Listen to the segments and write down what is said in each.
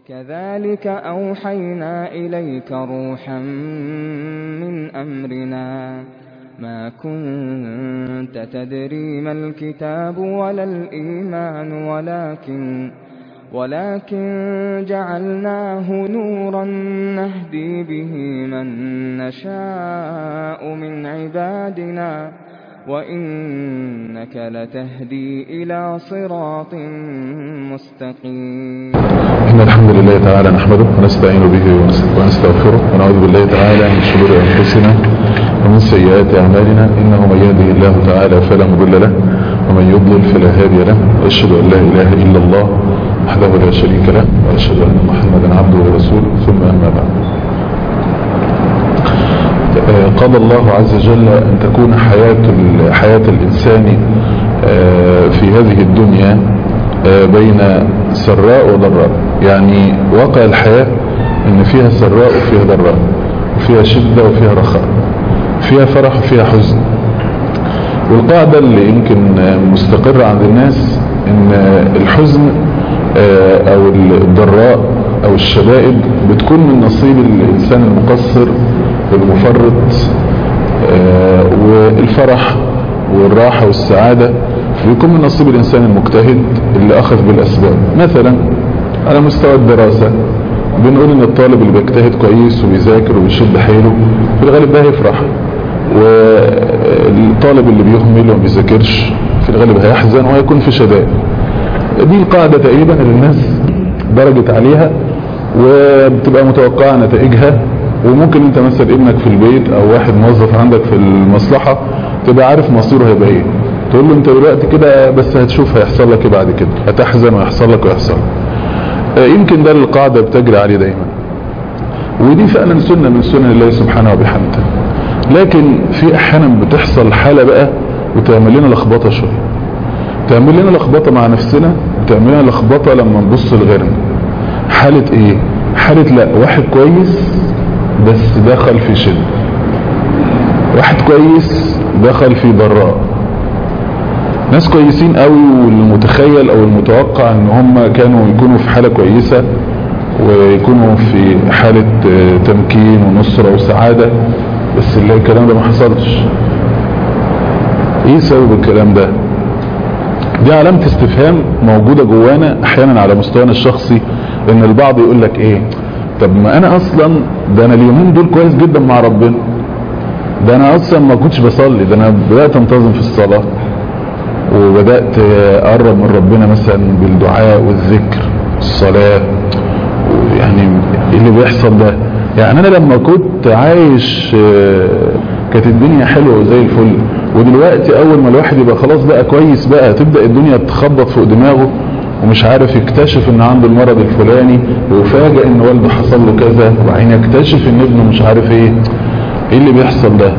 كذلك أوحينا إليك روحا من أمرنا ما كنت تدري ما الكتاب ولا الإيمان ولكن جعلناه نورا نهدي به من نشاء من عبادنا وإنك لتهدي إلى صراط مستقيم. إن الحمد لله تعالى نحمده ونستعين به ونستغفره ونعوذ بالله تعالى من شرور أنفسنا ومن سيئات أعمالنا إنه من يهده الله تعالى فلا مضل له ومن يضلل فلا هادي له وأشهد أن لا إله إلا الله وحده لا شريك له وأشهد أن محمدا عبده ورسوله ثم أما بعد. قضى الله عز وجل أن تكون حياة الإنسان في هذه الدنيا بين سراء وضراء، يعني واقع الحياة إن فيها سراء وفيها ضراء، وفيها شدة وفيها رخاء، فيها فرح وفيها حزن. والقاعدة اللي يمكن مستقرة عند الناس إن الحزن أو الضراء أو الشدائد بتكون من نصيب الإنسان المقصر والمفرط، والفرح والراحة والسعادة بيكون من نصيب الإنسان المجتهد اللي أخذ بالأسباب. مثلا على مستوى الدراسة بنقول إن الطالب اللي بيجتهد كويس وبيذاكر وبيشد حيله في الغالب ده هيفرح، والطالب اللي بيهمل وما بيذاكرش في الغالب هيحزن وهيكون في شدائد. دي القاعدة تقريبا اللي الناس درجت عليها وبتبقى متوقعة نتائجها. وممكن انت مثلا ابنك في البيت او واحد موظف عندك في المصلحة تبقى عارف مصيره هيبقى ايه، تقول له انت دلوقتي كده بس هتشوف هيحصل لك ايه بعد كده، هتحزن ويحصل لك ويحصل. يمكن ده القاعدة بتجري عليه دايما، ودي فعلا سنة من سنن الله سبحانه وبحمده. لكن في احيانا بتحصل حالة بقى وتعمل لنا لخبطة شوية، تعمل لنا لخبطة مع نفسنا وتعمل لنا لخبطة لما نبص لغيرنا. حالة ايه؟ حالة لا واحد كويس بس دخل في شد، واحد كويس دخل في ضراء. ناس كويسين قوي والمتخيل او المتوقع ان هم كانوا يكونوا في حالة كويسة ويكونوا في حالة تمكين ونصرة وسعادة، بس اللي الكلام ده ما حصلش. ايه سبب الكلام ده؟ دي علامة استفهام موجودة جوانا احيانا على مستوانا الشخصي، ان البعض يقول لك ايه، طب ما انا اصلا ده انا اليومين دول كويس جدا مع ربنا، ده انا اصلا ما كنتش بصلي، ده انا بدأت انتظم في الصلاة وبدأت اقرب من ربنا مثلا بالدعاء والذكر والصلاة. يعني ايه اللي بيحصل ده؟ يعني انا لما كنت عايش كانت الدنيا حلوة وزي الفل، ودلوقتي اول ما الواحد يبقى خلاص بقى كويس بقى تبدأ الدنيا تخبط فوق دماغه ومش عارف يكتشف ان عنده المرض الفلاني، ويفاجئ ان والده حصل له كذا، وبعدين يكتشف ان ابنه مش عارف ايه. ايه اللي بيحصل ده؟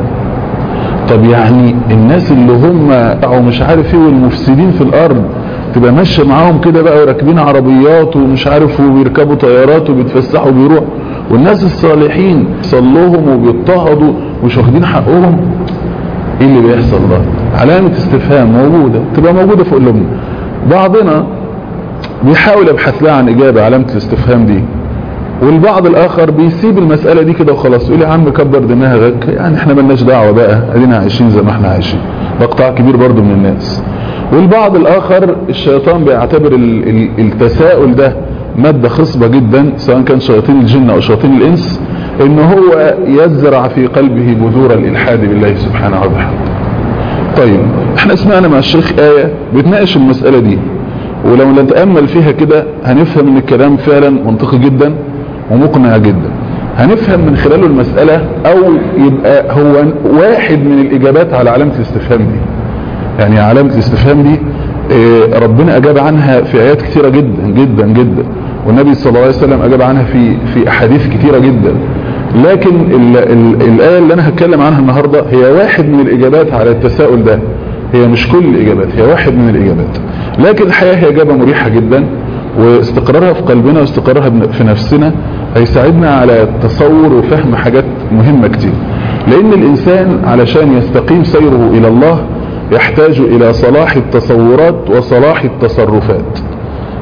طب يعني الناس اللي هم او مش عارف ايه والمفسدين في الارض تبقى ماشيه معاهم كده بقى وراكبين عربيات ومش عارف وبيركبوا طيارات وبيتفسحوا وبيروحوا، والناس الصالحين صلوهم وبيضطهدوا ومش واخدين حقهم. ايه اللي بيحصل ده؟ علامة استفهام موجودة تبقى موجودة في قلوبنا. بعضنا بيحاول يبحث لها عن اجابة علامة الاستفهام دي، والبعض الاخر بيسيب المسألة دي كده وخلاص، يقول يا عم كبر دماغك، يعني احنا ملناش دعوة بقى، ادينا عايشين زي ما احنا عايشين. ده قطاع كبير برضو من الناس. والبعض الاخر الشيطان بيعتبر التساؤل ده مادة خصبة جدا، سواء كان شياطين الجن او شياطين الانس، ان هو يزرع في قلبه بذور الالحاد بالله سبحانه وتعالى. طيب احنا سمعنا مع الشيخ آية بتناقش المسألة دي، ولو نتأمل فيها كده هنفهم ان الكلام فعلا منطقي جدا ومقنع جدا. هنفهم من خلاله المسألة او يبقى هو واحد من الاجابات على علامة الاستفهام دي. يعني علامة الاستفهام دي ربنا اجاب عنها في ايات كثيرة جدا جدا جدا، والنبي صلى الله عليه وسلم اجاب عنها في احاديث كثيرة جدا. لكن الآية اللي انا هتكلم عنها النهاردة هي واحد من الاجابات على التساؤل ده، هي مش كل الاجابات، هي واحد من الاجابات. لكن الحقيقة هي اجابة مريحة جدا، واستقرارها في قلبنا واستقرارها في نفسنا هيساعدنا على تصور وفهم حاجات مهمة كتير. لان الانسان علشان يستقيم سيره الى الله يحتاج الى صلاح التصورات وصلاح التصرفات.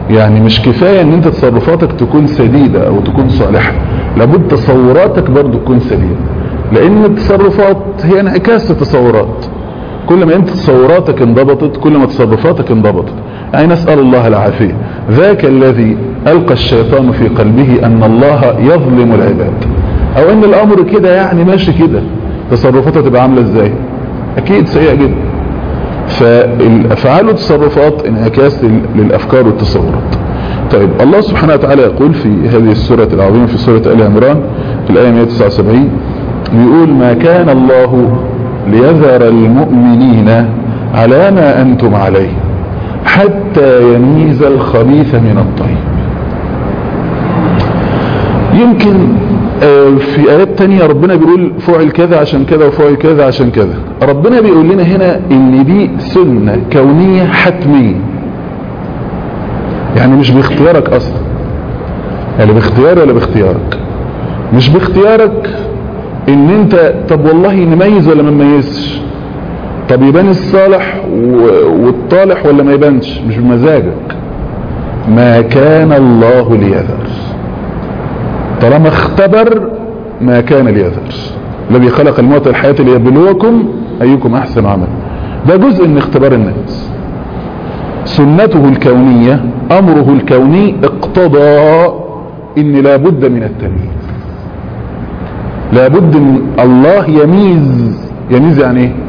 يعني مش كفاية ان انت تصرفاتك تكون سديدة او تكون صالحة، لابد تصوراتك برضو تكون سديدة، لان التصرفات هي انعكاس التصورات. كل ما انت تصوراتك انضبطت كل ما تصرفاتك انضبطت. يعني نسأل الله العافية. ذاك الذي ألقى الشيطان في قلبه أن الله يظلم العباد، أو أن الأمر كده يعني ماشي كده، تصرفاته تبقى عاملة ازاي؟ أكيد سيئة جدا. فالأفعال والتصرفات انعكاس للأفكار والتصورات. طيب الله سبحانه وتعالى يقول في هذه السورة العظيمة في سورة آل عمران في الآية 179 بيقول: ما كان الله ليذر المؤمنين على ما أنتم عليه حتى يميز الخبيث من الطيب. يمكن في آيات تانية ربنا بيقول فعل كذا عشان كذا وفعل كذا عشان كذا. ربنا بيقول لنا هنا ان دي سنة كونية حتمية، يعني مش باختيارك اصلا، يعني باختياري ولا باختيارك؟ مش باختيارك ان انت طب والله نميز ولا ما نميزش، طب يبان الصالح والطالح ولا ما يبانش، مش بمزاجك. ما كان الله ليذر، طالما اختبر ما كان ليذر. الذي خلق الموت والحياة ليبلوكم ايكم احسن عملا. ده جزء من اختبار الناس. سنته الكونية، امره الكوني اقتضى ان لابد من التمييز، لابد من الله يميز يعني ايه؟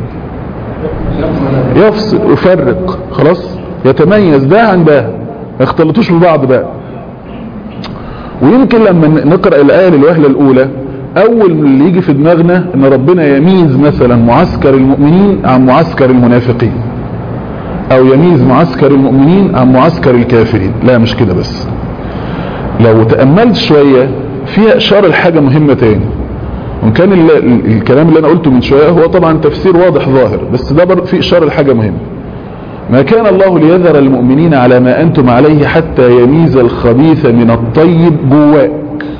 يفصل ويفرق، خلاص يتميز ده عن ده، ما يختلطوش ببعض بقى. ويمكن لما نقرأ الآية للوهلة الأولى أول من اللي يجي في دماغنا إن ربنا يميز مثلا معسكر المؤمنين عن معسكر المنافقين، أو يميز معسكر المؤمنين عن معسكر الكافرين. لا مش كده بس، لو تأملت شوية فيها إشارة لحاجة مهمة تاني. وإن كان الكلام اللي أنا قلته من شوية هو طبعا تفسير واضح ظاهر، بس ده برضه فيه إشارة لحاجة مهمة. ما كان الله ليذر المؤمنين على ما أنتم عليه حتى يميز الخبيث من الطيب جواك،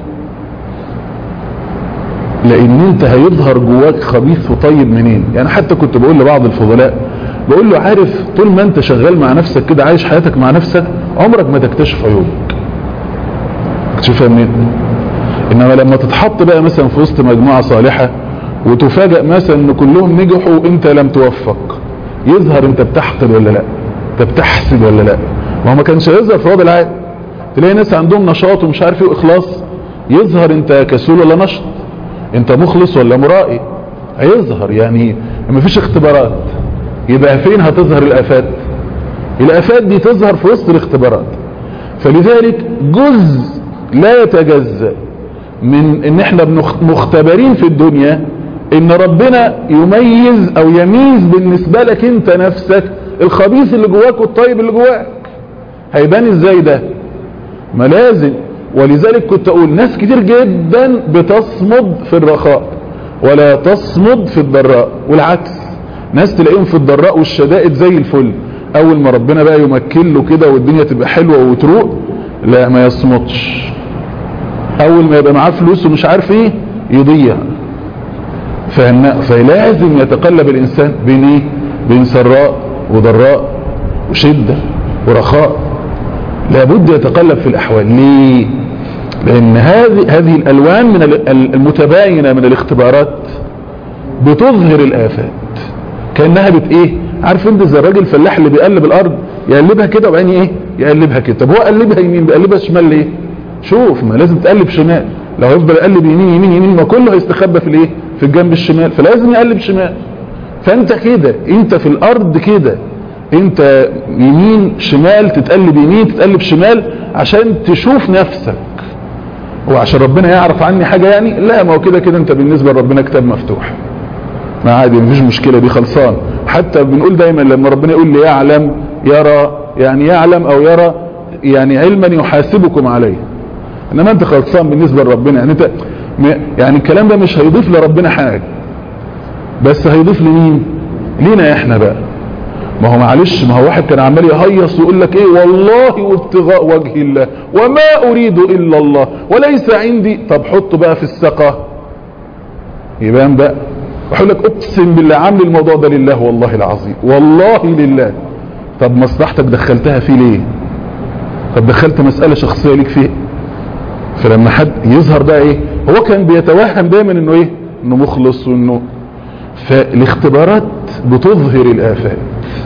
لأن أنت هيظهر جواك خبيث وطيب منين؟ يعني حتى كنت بقول لبعض الفضلاء، بقول له عارف طول ما أنت شغال مع نفسك كده عايش حياتك مع نفسك عمرك ما تكتشف عيوبك. تكتشفها منين؟ إنما لما تتحط بقى مثلا في وسط مجموعة صالحة وتفاجأ مثلا إن كلهم نجحوا وأنت لم توفق، يظهر انت بتحقد ولا لا، انت بتحسد ولا لا. ما هو ما كانش يظهر في وضع العادي. تلاقي ناس عندهم نشاط ومش عارف ايه واخلاص، يظهر انت كسول ولا نشط، انت مخلص ولا مرائي، هيظهر. يعني ما فيش اختبارات، يبقى فين هتظهر الافات؟ الافات دي تظهر في وسط الاختبارات. فلذلك جزء لا يتجزأ من ان احنا مختبرين في الدنيا ان ربنا يميز او يميز بالنسبة لك انت نفسك الخبيث اللي جواك والطيب اللي جواك. هيبان ازاي ده؟ ما لازم. ولذلك كنت اقول ناس كتير جدا بتصمد في الرخاء ولا تصمد في الضراء، والعكس ناس تلاقيهم في الضراء والشدائد زي الفل، اول ما ربنا بقى يمكن له كده والدنيا تبقى حلوة وتروق لا ما يصمدش، اول ما يبقى معاه فلوس ومش عارف ايه يضيع. فلازم يتقلب الانسان بين ايه؟ بين سراء وضراء وشدة ورخاء، لابد يتقلب في الاحوال. ليه؟ لان هذه الالوان من المتباينة من الاختبارات بتظهر الافات كأنها ايه؟ عارف انت زي الراجل الفلاح اللي بيقلب الارض يقلبها كده وبعدين ايه؟ يقلبها كده. طب هو قلبها يمين بيقلبها شمال ليه؟ شوف ما لازم تقلب شمال، لو يفضل يقلب يمين يمين يمين ما كله هيستخبى في الايه؟ في الجنب الشمال، فلازم يقلب شمال. فانت كده انت في الارض كده انت يمين شمال، تتقلب يمين تتقلب شمال عشان تشوف نفسك. وعشان ربنا يعرف عني حاجة يعني؟ لا، ما هو كده كده انت بالنسبة لربنا كتاب مفتوح، ما عادي مفيش مشكلة، دي خلصان. حتى بنقول دايما لما ربنا يقول لي يعلم يرى، يعني يعلم او يرى يعني علما يحاسبكم عليه، انما انت خلصان بالنسبة لربنا. يعني انت يعني الكلام ده مش هيضيف لربنا حاجة، بس هيضيف لمين؟ لينا احنا بقى. ما هو معلش، ما هو واحد كان عمال يهيص ويقول لك ايه والله وابتغاء وجه الله وما اريد الا الله وليس عندي. طب حطه بقى في السقة يبان بقى. وحول لك اقسم بالله عامل الموضوع ده لله والله العظيم والله لله. طب مصلحتك دخلتها فيه ليه؟ طب دخلت مسألة شخصية ليك فيه. فلما حد يظهر بقى ايه، هو كان بيتوهم دايما انه ايه، انه مخلص وانه، فالاختبارات بتظهر الآفات،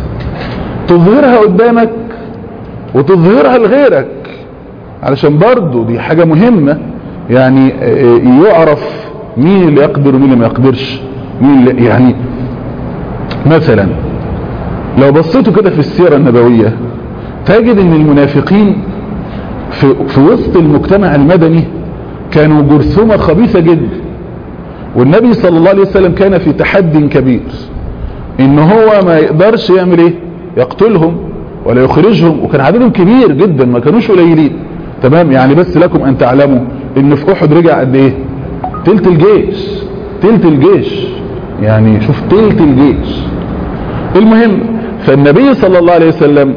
تظهرها قدامك وتظهرها لغيرك، علشان برضو دي حاجة مهمة. يعني يعرف مين اللي يقدر ومين اللي ما يقدرش، مين اللي يعني مثلا لو بصيتوا كده في السيرة النبوية تجد ان المنافقين في وسط المجتمع المدني كانوا جرثومة خبيثة جدا، والنبي صلى الله عليه وسلم كان في تحدي كبير ان هو ما يقدرش يعمل ايه، يقتلهم ولا يخرجهم، وكان عددهم كبير جدا ما كانوش قليلين. تمام، يعني بس لكم ان تعلموا ان في احد رجع قد ايه، تلت الجيش، تلت الجيش، يعني شوف تلت الجيش. المهم فالنبي صلى الله عليه وسلم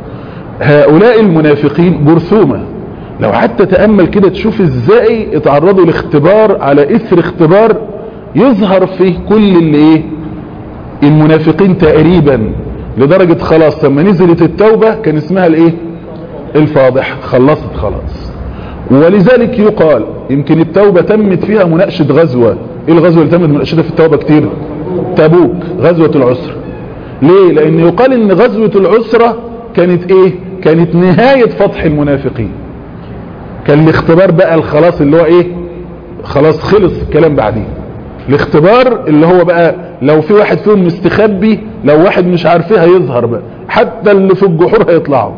هؤلاء المنافقين جرثومة، لو حتى تأمل كده تشوف ازاي اتعرضوا لاختبار على اثر اختبار يظهر فيه كل اللي ايه المنافقين تقريبا، لدرجة خلاص لما نزلت التوبة كان اسمها الايه الفاضح، خلصت خلاص. ولذلك يقال يمكن التوبة تمت فيها مناقشة غزوة. ايه الغزوة اللي تمت مناقشتها في التوبة كتير؟ تبوك، غزوة العسرة. ليه؟ لان يقال ان غزوة العسرة كانت ايه، كانت نهاية فتح المنافقين، كان الاختبار بقى الخلاص اللي هو ايه، خلاص خلص الكلام بعدين. الاختبار اللي هو بقى لو في واحد فيهم مستخبي، لو واحد مش عارفيه هيظهر بقى، حتى اللي في الجحور هيطلعوا.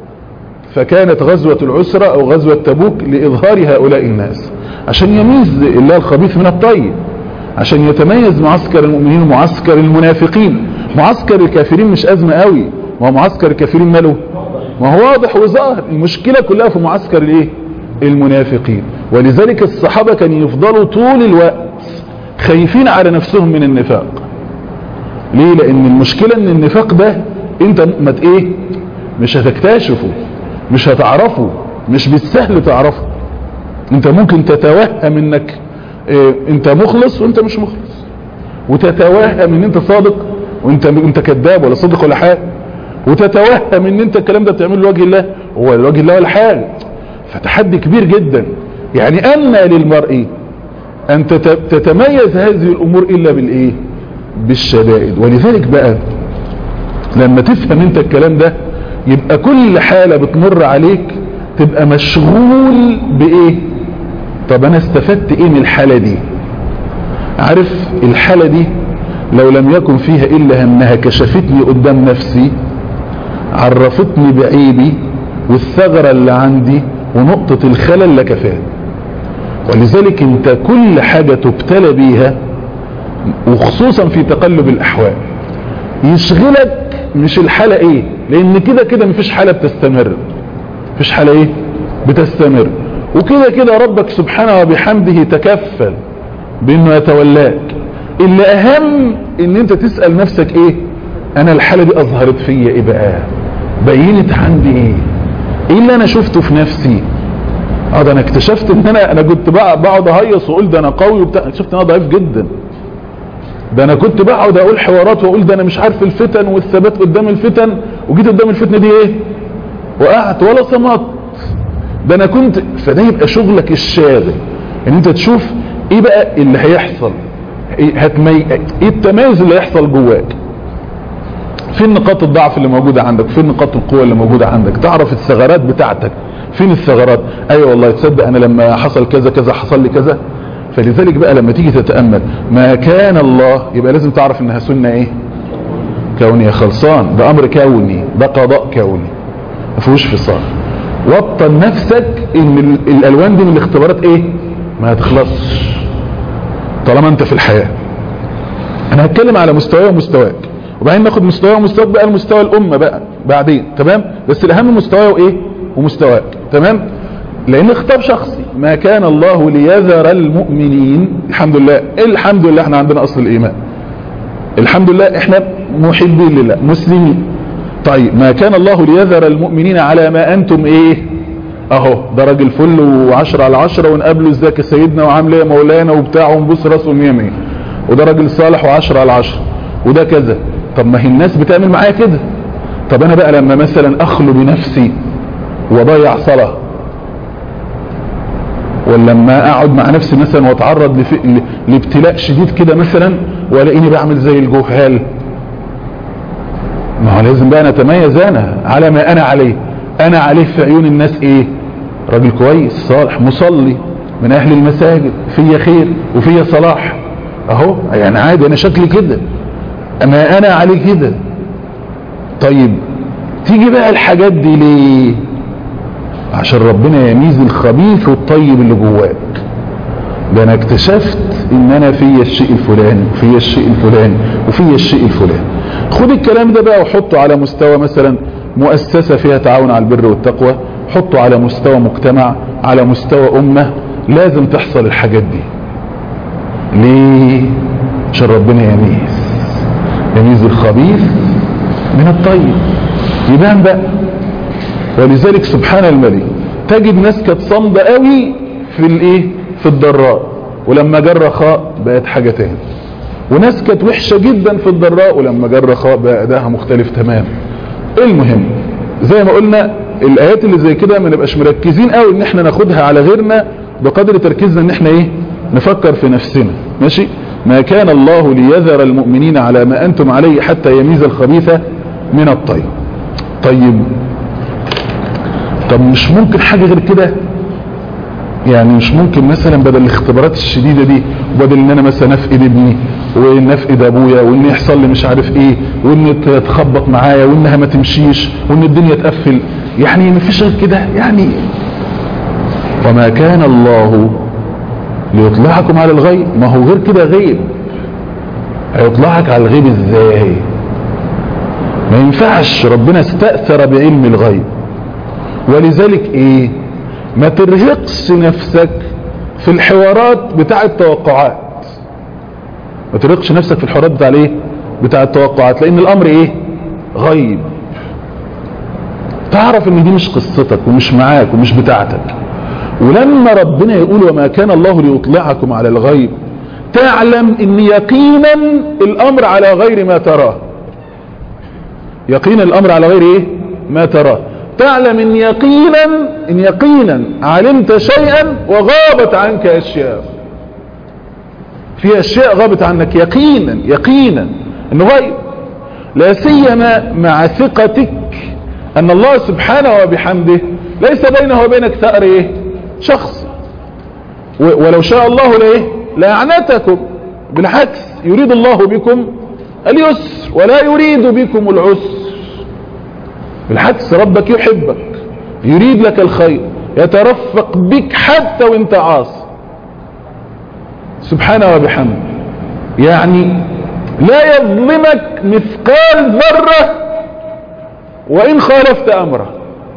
فكانت غزوة العسرة او غزوة تبوك لإظهار هؤلاء الناس، عشان يميز الله الخبيث من الطيب، عشان يتميز معسكر المؤمنين ومعسكر المنافقين. معسكر الكافرين مش أزمة قوي، ما هو معسكر الكافرين ماله، ما هو واضح وظاهر. المشكلة كلها في معسكر الايه المنافقين. ولذلك الصحابة كانوا يفضلوا طول الوقت خايفين على نفسهم من النفاق. ليه؟ لان المشكلة ان النفاق ده انت مش هتكتشفه، مش هتعرفه، مش بالسهل تعرفه. انت ممكن تتوهم انك انت مخلص وانت مش مخلص، وتتوهم ان انت صادق وانت كذاب ولا صادق ولا حاجة، وتتوهم ان انت الكلام ده بتعمله لوجه الله هو لوجه الله ولا حاجة. فتحدي كبير جدا. يعني أن للمرء أن تتميز هذه الأمور إلا بالإيه؟ بالشدائد. ولذلك بقى لما تفهم انت الكلام ده يبقى كل حالة بتمر عليك تبقى مشغول بإيه؟ طب أنا استفدت إيه من الحالة دي؟ عارف الحالة دي لو لم يكن فيها إلا أنها كشفتني قدام نفسي، عرفتني بعيبي والثغرة اللي عندي ونقطة الخلل لكفاه. ولذلك انت كل حاجة تبتلى بيها وخصوصا في تقلب الأحوال يشغلك مش الحالة ايه، لان كده كده مفيش حالة بتستمر، مفيش حالة ايه بتستمر، وكده كده ربك سبحانه وبحمده تكفل بانه يتولاك. اللي اهم ان انت تسأل نفسك ايه، انا الحالة دي اظهرت فيا ايه بقى، بينت عندي ايه اللي انا شفته في نفسي. ده انا اكتشفت ان انا كنت بقعد اهيص واقول ده انا قوي وبتاع، اكتشفت ان انا ضعيف جدا. ده انا كنت بقعد اقول حوارات واقول ده انا مش عارف الفتن والثبات قدام الفتن، وجيت قدام الفتنة دي ايه وقعت ولا صمت. ده انا كنت، فده يبقى شغلك الشاغل ان انت تشوف ايه بقى اللي هيحصل، ايه التميز اللي هيحصل جواك، فين نقاط الضعف اللي موجودة عندك، فين نقاط القوة اللي موجودة عندك، تعرف الثغرات بتاعتك فين الثغرات. ايوه والله تصدق انا لما حصل كذا كذا حصل لي كذا. فلذلك بقى لما تيجي تتأمل ما كان الله يبقى لازم تعرف انها سنة ايه كونية، خلصان، ده امر كوني، ده قضاء كوني ما فيهوش فصال. وطن نفسك ان الالوان دي من الاختبارات ايه ما هتخلصش طالما انت في الحياة. انا هتكلم على مستوى ومستواك وبعدين ناخد مستوى ومستواك بقى المستوى الامة بقى بعدين، تمام؟ بس الاهم مستوى وايه ومستواك، تمام؟ لان خطاب شخصي، ما كان الله ليذر المؤمنين. الحمد لله، الحمد لله احنا عندنا اصل الايمان، الحمد لله احنا محبين لله مسلمين. طيب ما كان الله ليذر المؤمنين على ما انتم ايه، اهو ده راجل فل وعشرة على عشرة ونقابله ازيك يا سيدنا وعامل ايه يا مولانا وبتاع ونبص راسه مية، وده راجل صالح وعشرة على عشرة وده كذا. طب ما هي الناس بتعمل معايا كده. طب انا بقى لما مثلا اخلو بنفسي وضيع صلاة، ولما اقعد مع نفسي مثلا واتعرض لابتلاء شديد كده مثلا والاقيني بعمل زي الجهال، ما هو لازم بقى نتميز انا على ما انا عليه. انا عليه في عيون الناس ايه؟ راجل كويس صالح مصلي من اهل المساجد، فيا خير وفيا صلاح اهو، يعني عادي انا شكلي كده، اما انا عليه كده. طيب تيجي بقى الحاجات دي ليه؟ عشان ربنا يميز الخبيث والطيب اللي جواك. ده انا اكتشفت ان انا فيا الشيء الفلاني وفيا الشيء الفلاني وفيا الشيء الفلاني. خد الكلام ده بقى وحطه على مستوى مثلا مؤسسة فيها تعاون على البر والتقوى، حطه على مستوى مجتمع، على مستوى امة. لازم تحصل الحاجات دي. ليه؟ عشان ربنا يميز الخبيث من الطيب، يبان بقى. ولذلك سبحان الملك تجد ناس كانت صامدة قوي في الايه؟ في الضراء، ولما جه الرخاء بقت حاجة تاني. وناس كانت وحشة جدا في الضراء، ولما جه الرخاء بقى اداها مختلف تمام. المهم زي ما قلنا الايات اللي زي كده ما نبقاش مركزين قوي ان احنا ناخدها على غيرنا بقدر تركيزنا ان احنا ايه؟ نفكر في نفسنا. ماشي؟ ما كان الله ليذر المؤمنين على ما انتم عليه حتى يميز الخبيث من الطيب. طب مش ممكن حاجة غير كده؟ يعني مش ممكن مثلا بدل الاختبارات الشديدة دي، وبدل ان انا مثلا افقد ابني وان افقد ابويا وان يحصل لي مش عارف ايه وان تتخبط معايا وانها ما تمشيش وان الدنيا تقفل، يعني مفيش غير كده يعني؟ وما كان الله ليطلعكم على الغيب، ما هو غير كده غيب. هيطلعك على الغيب ازاي؟ ما ينفعش. ربنا استأثر بعلم الغيب. ولذلك ايه؟ ما ترهقش نفسك في الحوارات بتاع التوقعات. ما ترهقش نفسك في الحوارات بتاع الايه؟ بتاع التوقعات، لان الامر ايه؟ غيب. تعرف ان دي مش قصتك ومش معاك ومش بتاعتك. ولما ربنا يقول وما كان الله ليطلعكم على الغيب، تعلم ان يقينا الامر على غير ما تراه. يقينا الامر على غير ايه؟ ما تراه. تعلم ان يقينا علمت شيئا وغابت عنك اشياء. في اشياء غابت عنك يقينا انه غيب. لا سيما مع ثقتك ان الله سبحانه وبحمده ليس بينه وبينك ثأر ايه؟ شخص. ولو شاء الله لأعنتكم. بالعكس يريد الله بكم اليسر ولا يريد بكم العسر. بالعكس ربك يحبك، يريد لك الخير، يترفق بك حتى وانت عاصي سبحانه وبحمده. يعني لا يظلمك مثقال ذرة وإن خالفت أمره.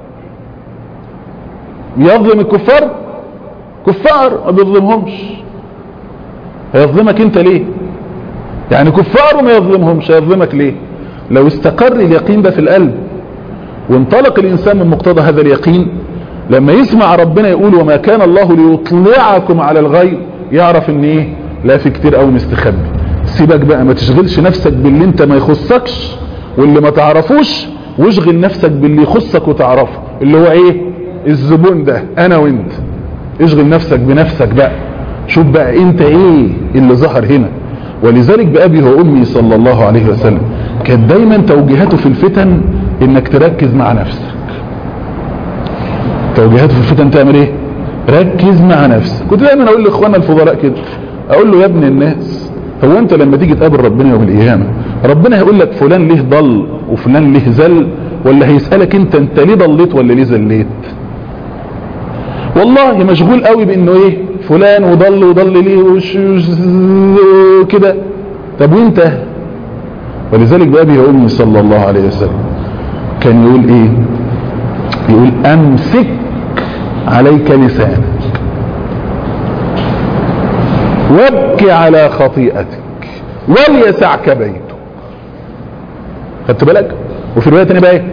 يظلم الكفار؟ كفار ما بيظلمهمش. هيظلمك انت ليه؟ يعني كفار وما يظلمهمش، هيظلمك ليه؟ لو استقر اليقين ده في القلب وانطلق الانسان من مقتضى هذا اليقين، لما يسمع ربنا يقول وما كان الله ليطلعكم على الغيب، يعرف ان ايه؟ لا، في كتير قوي مستخبي. سيبك بقى، ما تشغلش نفسك باللي انت ما يخصكش واللي ما تعرفوش، واشغل نفسك باللي يخصك وتعرفه، اللي هو ايه؟ الزبون ده انا وانت. اشغل نفسك بنفسك بقى، شوف بقى انت ايه اللي ظهر هنا. ولذلك بأبي وأمي صلى الله عليه وسلم كانت دايما توجيهاته في الفتن انك تركز مع نفسك. توجيهاته في الفتن تعمل ايه؟ ركز مع نفسك. كنت دايما اقول لاخواننا الفضلاء كده، اقول له يا ابن الناس، هو انت لما تيجي تقابل ربنا يوم القيامه، ربنا هيقول لك فلان ليه ضل وفلان ليه زل، ولا هيسألك انت ليه ضليت ولا ليه زليت؟ والله مشغول قوي بانه ايه؟ فلان وضل ليه كده. طب وانت؟ ولذلك بأبي وأمي صلى الله عليه وسلم كان يقول ايه؟ يقول امسك عليك لسانك وابكي على خطيئتك وليسعك بيتك. خدت بالك؟ وفي رواية تانية بقى ايه؟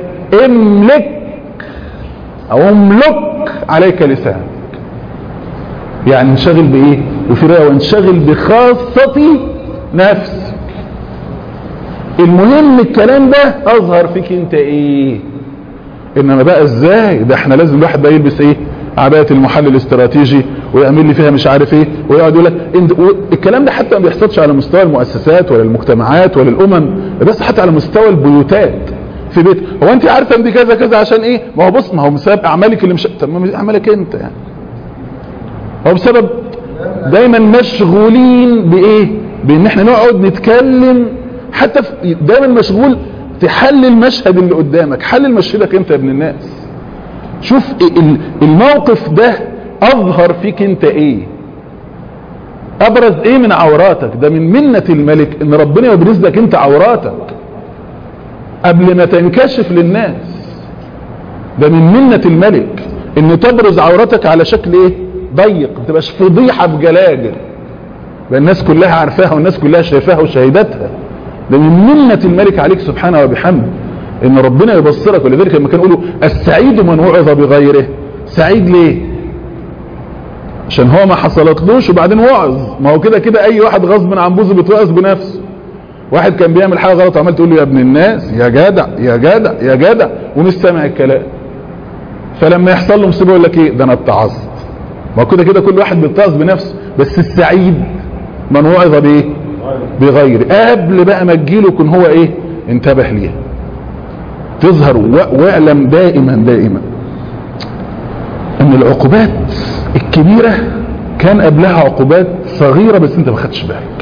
املك عليك لسانك. يعني انشغل بايه؟ وفي رواية وانشغل بخاصة نفسك. المهم الكلام ده اظهر فيك انت ايه؟ انما بقى ازاي ده احنا لازم الواحد بقى يلبس ايه عباية المحلل الاستراتيجي ويعمل لي فيها مش عارف ايه ويقعد يقول لك الكلام ده حتى ما بيحصلش على مستوى المؤسسات ولا المجتمعات ولا الامم، بس حتى على مستوى البيوتات في بيت. هو انت عارفه ان دي كذا كذا عشان ايه؟ ما هو بص، ما هو بسبب اعمالك اللي مش، طب ما اعمالك انت يعني، هو بسبب دايما مشغولين بايه؟ بان احنا نقعد نتكلم، حتى دايما مشغول تحلل المشهد اللي قدامك، حلل مشهدك انت يا ابن الناس. شوف الموقف ده اظهر فيك انت ايه، ابرز ايه من عوراتك. ده من منة الملك ان ربنا يبرز لك انت عوراتك قبل ما تنكشف للناس. ده من منة الملك ان تبرز عوراتك على شكل ايه؟ ضيق، ما تبقاش فضيحة بجلاجل بقى الناس كلها عارفاها والناس كلها شايفاها وشاهدتها. ده من منة الملك عليك سبحانه وبحمده ان ربنا يبصرك. ولذلك لما كانوا يقولوا السعيد من وعظ بغيره، سعيد ليه؟ عشان هو ما حصلتلوش وبعدين وعظ. ما هو كده كده اي واحد غصب عن بوزه بتوعظ بنفسه. واحد كان بيعمل حاجه غلط عمال تقول له يا ابن الناس يا جدع يا جدع يا جدع ومش سامع الكلام، فلما يحصل له مصيبه يقول لك ايه؟ ده انا اتعظت. ما هو كده كده كل واحد بيتعظ بنفسه، بس السعيد من وعظ بايه؟ بغيره. قبل بقى ما تجيله يكون هو ايه؟ انتبه ليها. تظهر واعلم دائما دائما ان العقوبات الكبيرة كان قبلها عقوبات صغيرة بس انت ما خدتش بالك،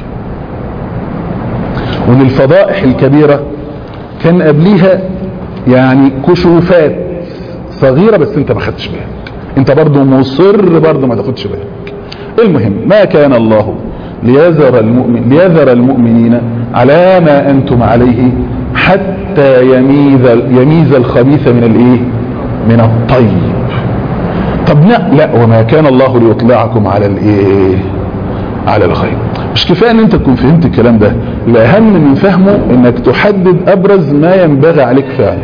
وان الفضائح الكبيرة كان قبلها يعني كشوفات صغيرة بس انت ما خدتش بالك، انت برضو مصر برضو ما تاخدش بالك. المهم ما كان الله ليذر المؤمنين على ما انتم عليه حتى يميز الخبيث من الايه؟ من الطيب. طب لا وما كان الله ليطلعكم على الايه؟ على الغيب. مش كفايه ان انت تكون فهمت الكلام ده، الاهم من فهمه انك تحدد ابرز ما ينبغي عليك فعله.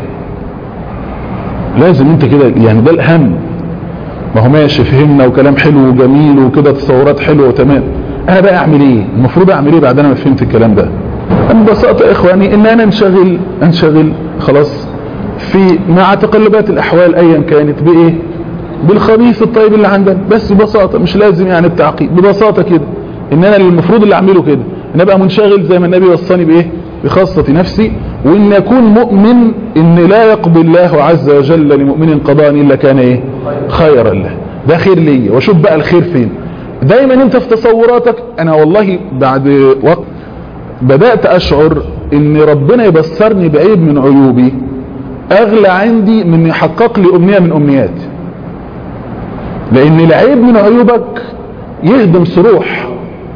لازم انت كده يعني، ده الاهم. ما هو ماشي فهمنا وكلام حلو وجميل وكده تصورات حلوه وتمام، انا بقى اعمل ايه؟ المفروض اعمل ايه بعد انا ما فهمت الكلام ده؟ ببساطه يا اخواني ان انا انشغل خلاص في مع تقلبات الاحوال ايا كانت بايه؟ بالخبيث الطيب اللي عندنا، بس ببساطه، مش لازم يعني التعقيد، ببساطه كده ان انا المفروض اللي اعمله كده ان ابقى منشغل زي ما النبي وصاني بايه؟ بخاصه نفسي، وان اكون مؤمن ان لا يقضي الله عز وجل لمؤمن قضاء الا كان ايه؟ خيرا له. ده خير لي، واشوف بقى الخير فين. دايما انت في تصوراتك. انا والله بعد وقت بدأت اشعر ان ربنا يبصرني بعيب من عيوبي اغلى عندي من يحقق لي امنية من امنياتي، لان العيب من عيوبك يهدم صروح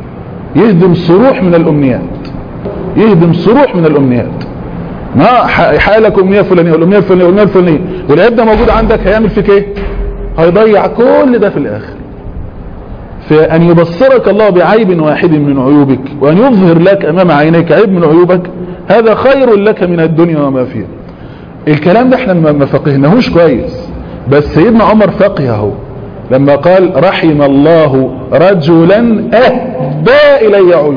من الامنيات، يهدم صروح من الامنيات. ما حالك امنية فلانية والامنية الفلانية والامنية الفلانية، والعيب ده موجود عندك، هيعمل فيك ايه؟ هيضيع كل ده في الاخر. فأن يبصرك الله بعيب واحد من عيوبك وأن يظهر لك أمام عينيك عيب من عيوبك، هذا خير لك من الدنيا وما فيها. الكلام ده احنا ما فقهناهوش كويس، بس سيدنا عمر فقهه لما قال رحم الله رجلا أهدى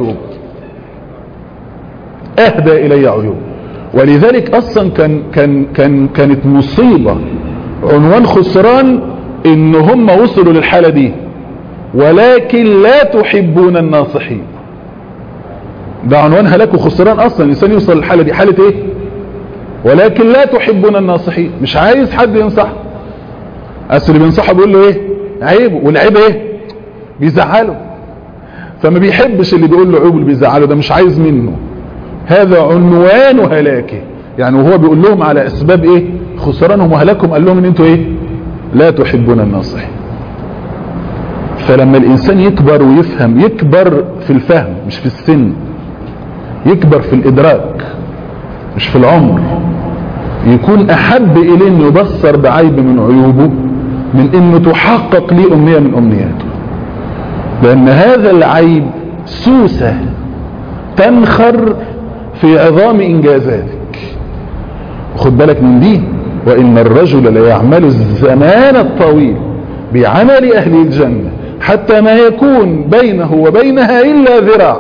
إلي عيوب. ولذلك أصلا كانت مصيبة، عنوان خسران إن هم وصلوا للحالة دي، ولكن لا تحبون الناصحين. ده عنوان هلاك وخسران اصلا، الانسان يوصل للحاله دي. حاله ايه؟ ولكن لا تحبون الناصحين، مش عايز حد ينصحه. اصل اللي بينصحه بيقول له ايه؟ عيبه، والعيب ايه؟ بيزعله، فما بيحبش اللي بيقول له عيبه اللي بيزعله، ده مش عايز منه. هذا عنوان هلاكه يعني، وهو بيقول لهم على اسباب ايه؟ خسرانهم وهلاكهم، قال لهم ان انتوا ايه؟ لا تحبون الناصحين. فلما الانسان يكبر ويفهم، يكبر في الفهم مش في السن، يكبر في الادراك مش في العمر، يكون احب اليه انه يبصر بعيب من عيوبه من انه تحقق ليه امنية من امنياته. لان هذا العيب سوسة تنخر في عظام انجازاتك. خد بالك من دي. وان الرجل ليعمل الزمان الطويل بعمل اهل الجنة حتى ما يكون بينه وبينها إلا ذراع،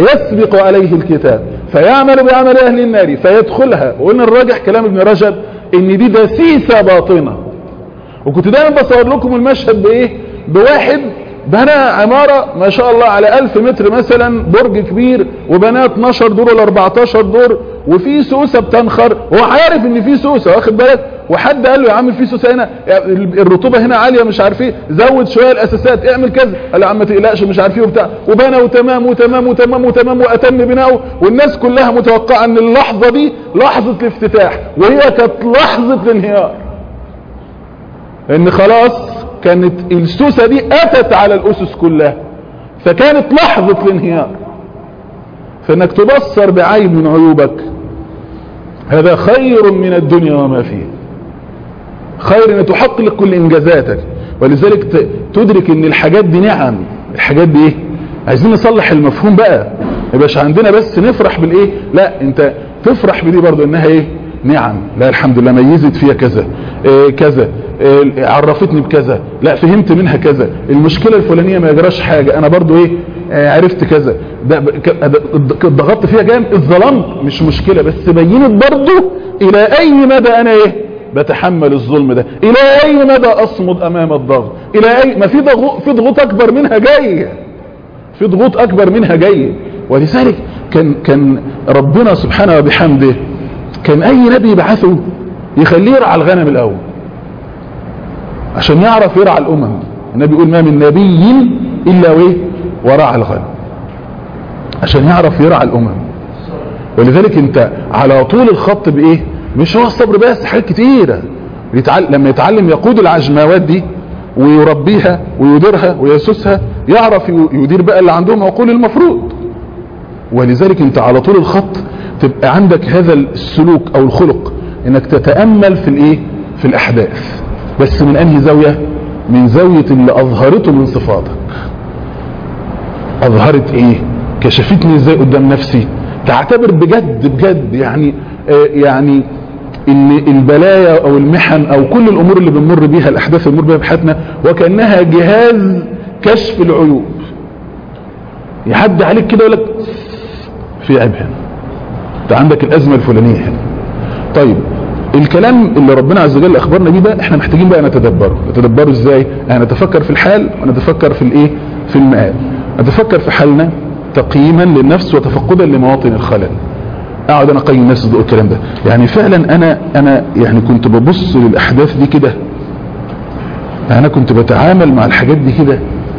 فيسبق عليه الكتاب فيعمل بعمل أهل النار فيدخلها. وإن الراجح كلام ابن رجب ان دي دسيسة باطنة. وكنت دايما بصور لكم المشهد بايه؟ بواحد بنى عمارة ما شاء الله على 1000 متر مثلا، برج كبير، وبنى 12 دور ولا 14 دور، وفي سوسة بتنخر، وهو عارف ان في سوسة، واخد بالك؟ وحد قال له يا عم في سوسة هنا، الرطوبة هنا عالية مش عارف ايه، زود شوية الاساسات، اعمل كذا، قال له يا عم ما تقلقش مش عارف ايه وبتاع، وبنى وتمام وتمام وتمام وتمام واتم بناؤه، والناس كلها متوقعة ان اللحظة دي لحظة الافتتاح، وهي كانت لحظة الانهيار. ان خلاص كانت السوسة دي اتت على الاسس كلها، فكانت لحظة الانهيار. فانك تبصر بعيب من عيوبك هذا خير من الدنيا وما فيه، خير ان تحقق لك كل انجازاتك. ولذلك تدرك ان الحاجات دي نعم. الحاجات دي ايه؟ عايزين نصلح المفهوم بقى، يبقاش عندنا بس نفرح بالايه، لا انت تفرح بدي برضو انها ايه؟ نعم. لا الحمد لله ميزت فيها كذا، كذا، عرفتني بكذا، لا فهمت منها كذا، المشكلة الفلانية ما يجراش حاجة، انا برضو ايه؟ عرفت كذا، ضغطت فيها جامد، اتظلمت مش مشكلة، بس بينت برضو الى اي مدى انا ايه؟ بتحمل الظلم ده، الى اي مدى اصمد امام الضغط، الى اي ما في ضغوط اكبر منها جايه، في ضغوط اكبر منها جايه. ولذلك كان ربنا سبحانه وبحمده كان اي نبي يبعثه يخليه يرعى الغنم الاول عشان يعرف يرعى الامم. النبي يقول ما من نبي الا وايه؟ ورعى الغنم، عشان يعرف يرعى الامم. ولذلك انت على طول الخط بايه؟ مش هو الصبر بس، حاجات كتيرة. لما يتعلم يقود العجماوات دي ويربيها ويديرها ويسوسها، يعرف يدير بقى اللي عندهم عقول المفروض. ولذلك انت على طول الخط تبقى عندك هذا السلوك او الخلق، انك تتأمل في الايه؟ في الاحداث، بس من انهي زاوية؟ من زاوية اللي اظهرته من صفاتك. اظهرت ايه؟ كشفتني ازاي قدام نفسي؟ تعتبر بجد يعني ان البلايا او المحن او كل الامور اللي بنمر بيها، الاحداث اللي بنمر بيها بحياتنا، وكأنها جهاز كشف العيوب. يعدي عليك كده يقول لك في عيب هنا، انت عندك الازمه الفلانيه هنا. طيب الكلام اللي ربنا عز وجل اخبرنا بيه ده احنا محتاجين بقى نتدبره ازاي؟ يعني نتفكر في الحال ونتفكر في الايه؟ في المآل. نتفكر في حالنا تقييما للنفس وتفقدا لمواطن الخلل. اقعد انا اقيم نفسي ضد الكلام ده، يعني فعلا انا يعني كنت ببص للاحداث دي كده، انا كنت بتعامل مع الحاجات دي كده،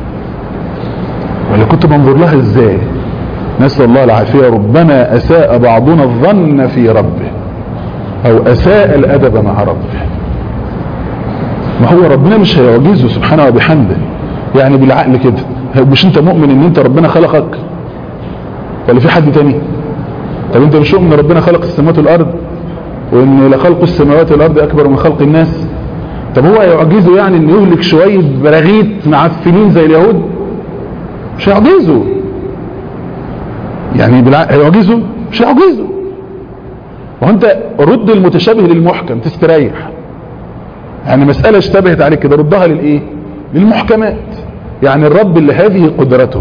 ولا كنت بنظر لها ازاي؟ نسأل الله العافية. ربما اساء بعضنا الظن في ربه او اساء الادب مع ربه. ما هو ربنا مش هيعجزه سبحانه وبحمده يعني بالعقل كده. مش انت مؤمن ان انت ربنا خلقك ولا في حد تاني؟ طب انت مش مؤمن ان ربنا خلق السماوات والارض وان لخلق السماوات والارض اكبر من خلق الناس؟ طب هو يعجزه يعني ان يهلك شوية براغيث معفنين زي اليهود؟ مش هيعجزه يعني هيعجزه؟ مش هيعجزه. وانت رد المتشابه للمحكم تستريح. يعني مسألة اشتبهت عليك كده ردها للايه؟ للمحكمات. يعني الرب اللي هذه قدرته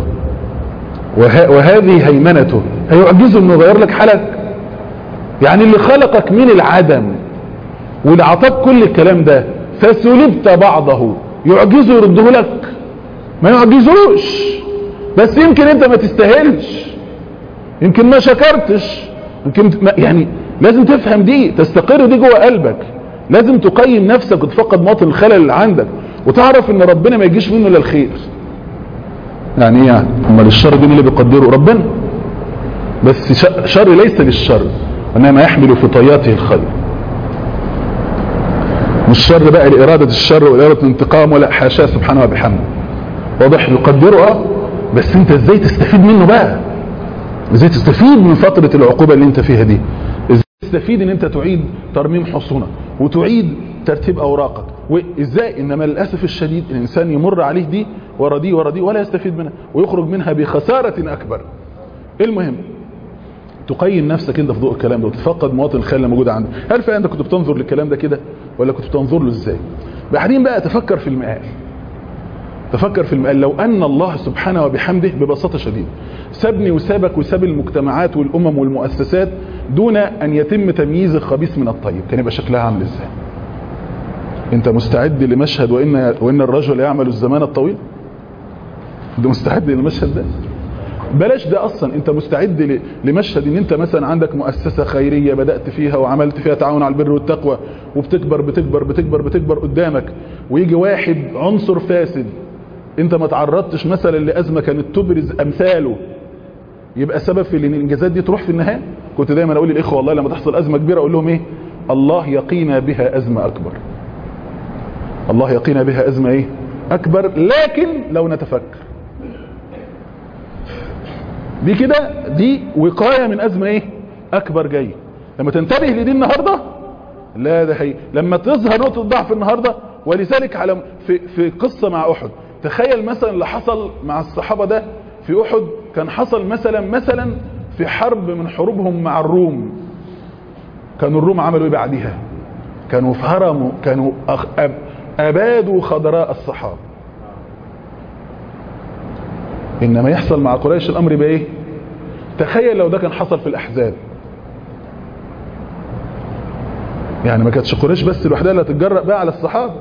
وهذه هيمنته هيعجزه انه يغير لك حالك؟ يعني اللي خلقك من العدم واللي عطاك كل الكلام ده فسلبت بعضه يعجزه يرده لك؟ ما يعجزوش، بس يمكن انت ما تستاهلش، يمكن ما شكرتش، يمكن يعني لازم تفهم دي، تستقر دي جوه قلبك. لازم تقيم نفسك وتفقد مواطن الخلل اللي عندك وتعرف ان ربنا ما يجيش منه الا الخير. يعني ايه يعني؟ امال الشر دي اللي بيقدره ربنا؟ بس شر ليس للشر وانما يحمل في طياته الخير. مش شر بقى لإرادة الشر وإرادة الانتقام، ولا حاشاه سبحانه وبحمده. واضح؟ يقدره بس انت ازاي تستفيد منه بقى؟ ازاي تستفيد من فترة العقوبة اللي انت فيها دي؟ ازاي تستفيد ان انت تعيد ترميم حصونك وتعيد ترتيب اوراقك؟ وازاي؟ انما للأسف الشديد الانسان يمر عليه دي ورا دي ورا دي ولا يستفيد منها ويخرج منها بخسارة اكبر. المهم تقيم نفسك انت في ضوء الكلام ده وتتفقد مواطن الخير اللي موجوده عندك. هل فعلا انت كنت بتنظر للكلام ده كده ولا كنت بتنظر له ازاي؟ بعدين بقى تفكر في المآل. تفكر في المآل. لو ان الله سبحانه وبحمده ببساطه شديده سابني وسابك وساب المجتمعات والامم والمؤسسات دون ان يتم تمييز الخبيث من الطيب، كان يبقى شكلها عامل ازاي؟ انت مستعد لمشهد وان الرجل يعمل الزمان الطويل؟ انت مستعد للمشهد ده؟ بلاش ده اصلا، انت مستعد لمشهد ان انت مثلا عندك مؤسسة خيرية بدأت فيها وعملت فيها تعاون على البر والتقوى وبتكبر بتكبر بتكبر بتكبر قدامك، ويجي واحد عنصر فاسد انت ما تعرضتش مثلا لأزمة كانت تبرز امثاله يبقى سبب في ان الانجازات دي تروح في النهاية؟ كنت دايما اقول للاخوة والله لما تحصل ازمة كبيرة اقول لهم ايه؟ الله يقينا بها ازمة اكبر، الله يقينا بها ازمة ايه اكبر، لكن لو نتفكر دي كده دي وقاية من ازمة ايه اكبر جاي. لما تنتبه لدي النهاردة لا ده هي لما تظهر نقطة ضعف النهاردة. ولذلك على في قصة مع احد، تخيل مثلا اللي حصل مع الصحابة ده في احد كان حصل مثلا في حرب من حروبهم مع الروم. كانوا الروم عملوا ايه بعدها؟ كانوا في هرموا، كانوا ابادوا خضراء الصحابة. انما يحصل مع قريش الامر بايه؟ تخيل لو ده كان حصل في الاحزاب، يعني ما كانتش قريش بس لوحدها اللي هتتجرأ بقى على الصحابة.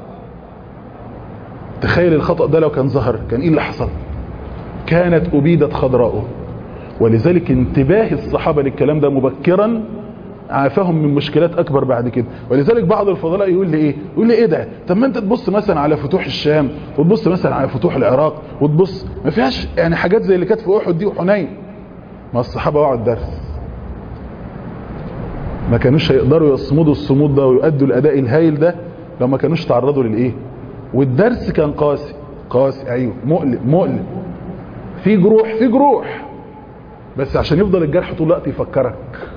تخيل الخطأ ده لو كان ظهر كان ايه اللي حصل؟ كانت ابيدت خضراؤه. ولذلك انتباه الصحابة للكلام ده مبكرا عافاهم من مشكلات اكبر بعد كده. ولذلك بعض الفضلاء يقول لي ايه ده؟ طب ما انت تبص مثلا على فتوح الشام وتبص مثلا على فتوح العراق وتبص ما فيهاش يعني حاجات زي اللي كانت في احد دي وحنين. ما الصحابه وقعوا الدرس، ما كانوش هيقدروا يصمدوا الصمود ده ويؤدوا الاداء الهائل ده لو ما كانوش تعرضوا للايه. والدرس كان قاسي ايوه، مؤلم في جروح بس عشان يفضل الجرح طول الوقت يفكرك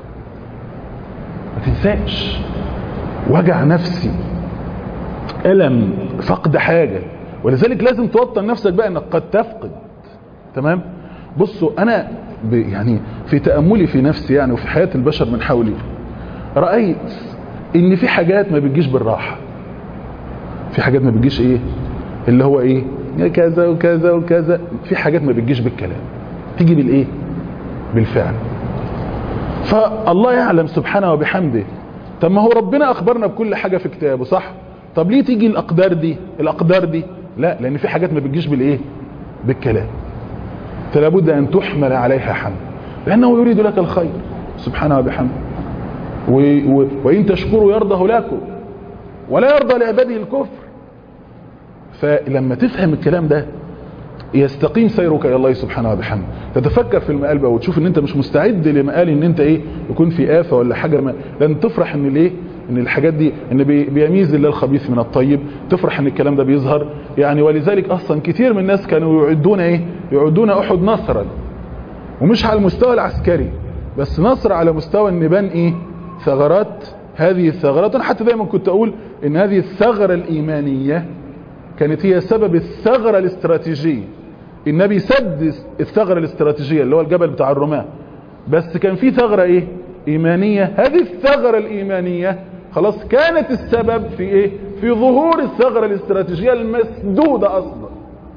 ما تنساش وجع نفسي، ألم، فقد حاجة. ولذلك لازم توطن نفسك بقى انك قد تفقد. تمام. بصوا انا يعني في تأملي في نفسي يعني وفي حياة البشر من حولي رأيت ان في حاجات ما بتجيش بالراحة، في حاجات ما بتجيش ايه اللي هو ايه كذا وكذا وكذا، في حاجات ما بتجيش بالكلام، تيجي بالايه؟ بالفعل. فالله يعلم سبحانه وبحمده. طب ما هو ربنا اخبرنا بكل حاجة في كتابه صح؟ طب ليه تيجي الاقدار دي؟ لا، لان في حاجات ما بتجيش بالايه؟ بالكلام. فلابد ان تحمل عليها حمل، لانه يريد لك الخير سبحانه وبحمده. وان تشكروا يرضه لكم ولا يرضى لعباده الكفر. فلما تفهم الكلام ده يستقيم سيرك الى الله سبحانه وبحمده. تتفكر في المقال بقى وتشوف ان انت مش مستعد لمقال ان انت ايه يكون في آفة ولا حاجة لان تفرح ان الايه ان الحاجات دي ان بيميز الله الخبيث من الطيب. تفرح ان الكلام ده بيظهر يعني. ولذلك اصلا كتير من الناس كانوا يعدون احد نصرا، ومش على المستوى العسكري بس نصر على مستوى ان بان ايه ثغرات. هذه الثغرات انا حتى دايما كنت اقول ان هذه الثغرة الايمانية كانت هي سبب الثغرة الاستراتيجية. النبي سد الثغرة الاستراتيجية اللي هو الجبل بتاع الرماة، بس كان في ثغرة ايه ايمانية. هذه الثغرة الايمانية خلاص كانت السبب في ايه في ظهور الثغرة الاستراتيجية المسدودة اصلا.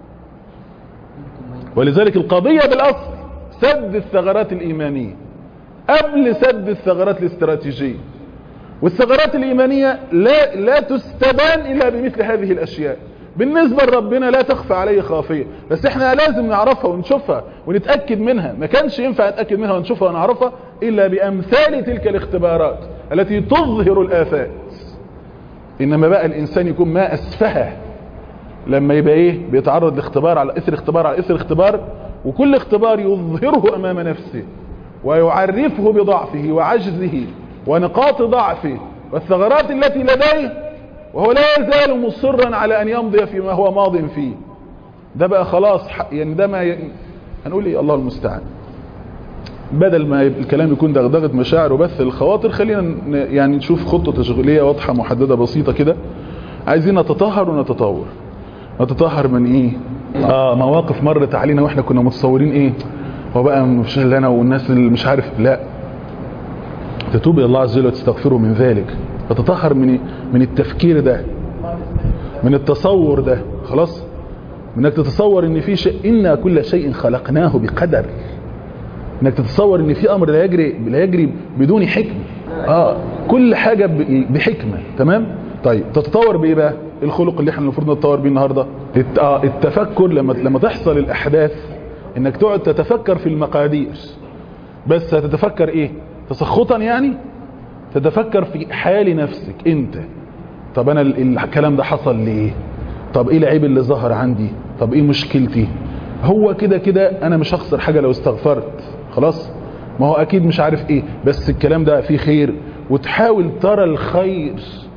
ولذلك القضية بالاصل سد الثغرات الايمانية قبل سد الثغرات الاستراتيجية. والثغرات الايمانية لا تستبان الا بمثل هذه الاشياء. بالنسبة لربنا لا تخفى عليه خافية، بس احنا لازم نعرفها ونشوفها ونتأكد منها. ما كانش ينفع نتأكد منها ونشوفها ونعرفها الا بامثال تلك الاختبارات التي تظهر الآفات. انما بقى الانسان يكون ما اسفهه لما يبقى ايه بيتعرض لاختبار على اثر اختبار على اثر اختبار، وكل اختبار يظهره امام نفسه ويعرفه بضعفه وعجزه ونقاط ضعفه والثغرات التي لديه، وهو لا يزال مصرا على ان يمضي فيما هو ماض فيه. ده بقى خلاص يعني ده ما هنقول ايه الله المستعان. بدل ما الكلام يكون دغدغه مشاعر وبث الخواطر، خلينا يعني نشوف خطه تشغيليه واضحه محدده بسيطه كده. عايزين نتطهر ونتطور. نتطهر من ايه؟ مواقف مرت علينا واحنا كنا متصورين ايه هو بقى مش اللي انا والناس اللي مش عارف. لا، تتوب الى الله عز وجل وتستغفره من ذلك. تتطهر من التفكير ده، من التصور ده. خلاص، انك تتصور ان في شيء، ان كل شيء خلقناه بقدر. انك تتصور ان في امر لا يجري بدون حكمه. كل حاجه بحكمه. تمام. طيب تتطور بايه بقى؟ الخلق اللي احنا المفروض نتطور بيه النهارده التفكر. لما تحصل الاحداث انك تقعد تتفكر في المقادير. بس هتتفكر ايه؟ تسخطا يعني؟ تتفكر في حال نفسك انت. طب انا الكلام ده حصل ليه؟ طب ايه العيب اللي ظهر عندي؟ طب ايه مشكلتي؟ هو كده كده انا مش هخسر حاجه لو استغفرت، خلاص. ما هو اكيد مش عارف ايه، بس الكلام ده فيه خير. وتحاول ترى الخير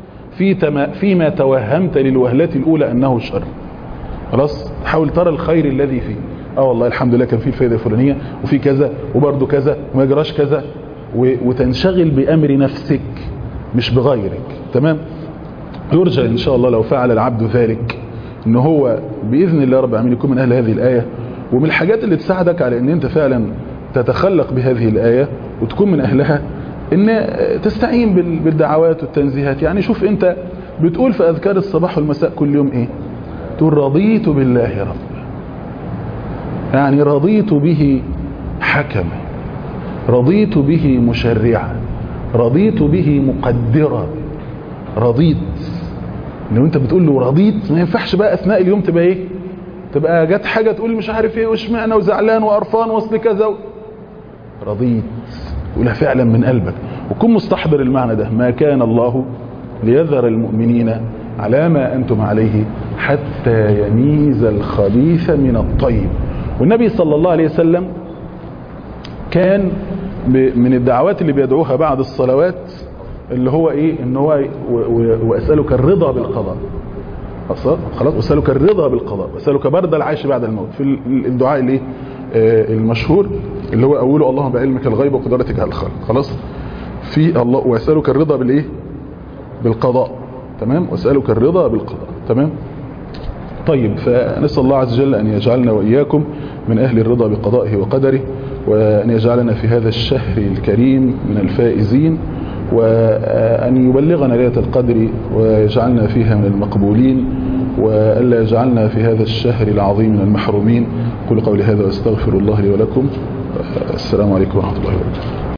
فيما توهمت للوهلة الاولى انه شر. خلاص. تحاول ترى الخير الذي فيه. والله الحمد لله كان فيه الفائده الفلانيه وفي كذا وبرده كذا وما يجراش كذا، وتنشغل بامر نفسك مش بغيرك. تمام. يرجى ان شاء الله لو فعل العبد ذلك ان هو باذن الله رب العالمين يكون من اهل هذه الايه. ومن الحاجات اللي تساعدك على ان انت فعلا تتخلق بهذه الايه وتكون من اهلها ان تستعين بالدعوات والتنزيهات. يعني شوف انت بتقول في اذكار الصباح والمساء كل يوم ايه؟ تقول رضيت بالله ربا، يعني رضيت به حكما، رضيت به مشرعا، رضيت به مقدرا. رضيت. لو انت بتقول له رضيت ما ينفعش بقى اثناء اليوم تبقى ايه؟ تبقى جت حاجه تقول مش عارف ايه واشمعنى وزعلان وقرفان واصل كذا رضيت. قولها فعلا من قلبك وكن مستحضر المعنى ده. ما كان الله ليذر المؤمنين على ما انتم عليه حتى يميز الخبيث من الطيب. والنبي صلى الله عليه وسلم كان من الدعوات اللي بيدعوها بعد الصلوات اللي هو ايه؟ ان هو واسالك الرضا بالقضاء. خلاص. واسالك الرضا بالقضاء واسالك برد العيش بعد الموت. في الدعاء اللي المشهور اللي هو اوله اللهم بعلمك الغيب وقدرتك على الخلق. خلاص. في الله واسالك الرضا بالايه؟ بالقضاء. تمام. واسالك الرضا بالقضاء. تمام. طيب فنسال الله عز وجل ان يجعلنا واياكم من اهل الرضا بقضائه وقدره، وان يجعلنا في هذا الشهر الكريم من الفائزين، وأن يبلغنا ليلة القدر ويجعلنا فيها من المقبولين، وألا يجعلنا في هذا الشهر العظيم من المحرومين. قل قولي هذا واستغفر الله لي ولكم. السلام عليكم ورحمة الله وبركاته.